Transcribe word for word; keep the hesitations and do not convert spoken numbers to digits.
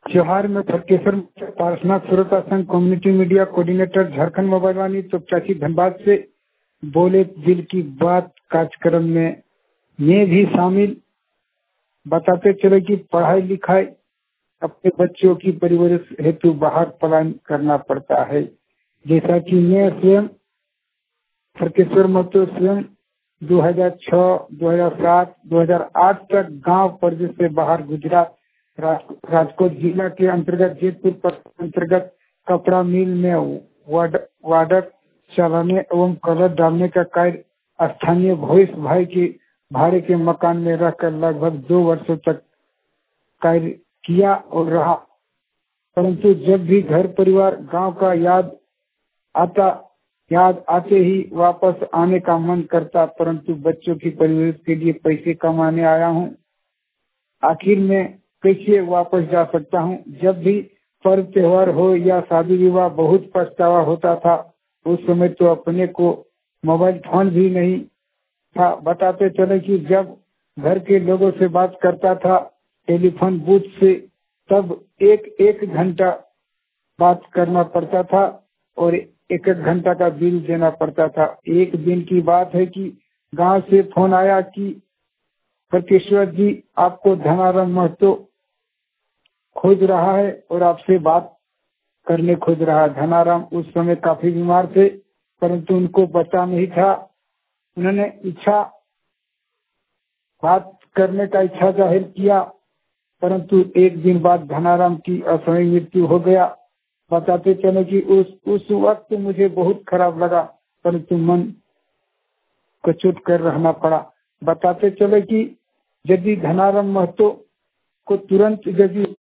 त्योहार में फटकेश्वर पारसनाथ श्रोता संघ community media coordinator Jharkhand mobile Vani तो चाची धनबाद से बोले दिल की बात कार्यक्रम में मैं भी शामिल। बताते चले कि पढ़ाई लिखाई अपने बच्चों की परिवरिश हेतु बाहर पलायन करना पड़ता है। जैसा कि मैं स्वयं फटकेश्वर महतो स्वयं दो हज़ार छह, दो हज़ार सात, दो हज़ार आठ तक गांव परदेश से बाहर गुजरात राज, राजकोट जिला के अंतर्गत जेतपुर अंतर्गत कपड़ा मिल में वाड, वाडक चलाने एवं कलर डालने का कार्य स्थानीय भोईस भाई के भाड़े के मकान में रहकर लगभग दो वर्षों तक कार्य किया और रहा। परंतु जब भी घर परिवार गांव का याद आता याद आते ही वापस आने का मन करता, परंतु बच्चों की परवरिश के लिए पैसे कमाने आया हूं, आखिर में कैसे वापस जा सकता हूं। जब भी पर्व त्योहार हो या शादी विवाह बहुत पछतावा होता था। उस समय तो अपने को मोबाइल फोन भी नहीं था। बताते चले कि जब घर के लोगों से बात करता था टेलीफोन बूथ से, तब एक एक घंटा बात करना पड़ता था और एक एक घंटा का बिल देना पड़ता था। एक दिन की बात है कि गांव से फोन आया कि फटकेश्वर जी आपको धनाराम महतो खोज रहा है और आपसे बात करने खोज रहा है। धनाराम उस समय काफी बीमार थे, परंतु उनको पता नहीं था। उन्होंने इच्छा बात करने का इच्छा जाहिर किया, परंतु एक दिन बाद धनाराम की असामयिक मृत्यु हो गया। बताते चले कि उस उस वक्त मुझे बहुत खराब लगा, परंतु मन को चुप कर रहना पड़ा। बताते चले कि यदि धनाराम महतो को तुरंत यदि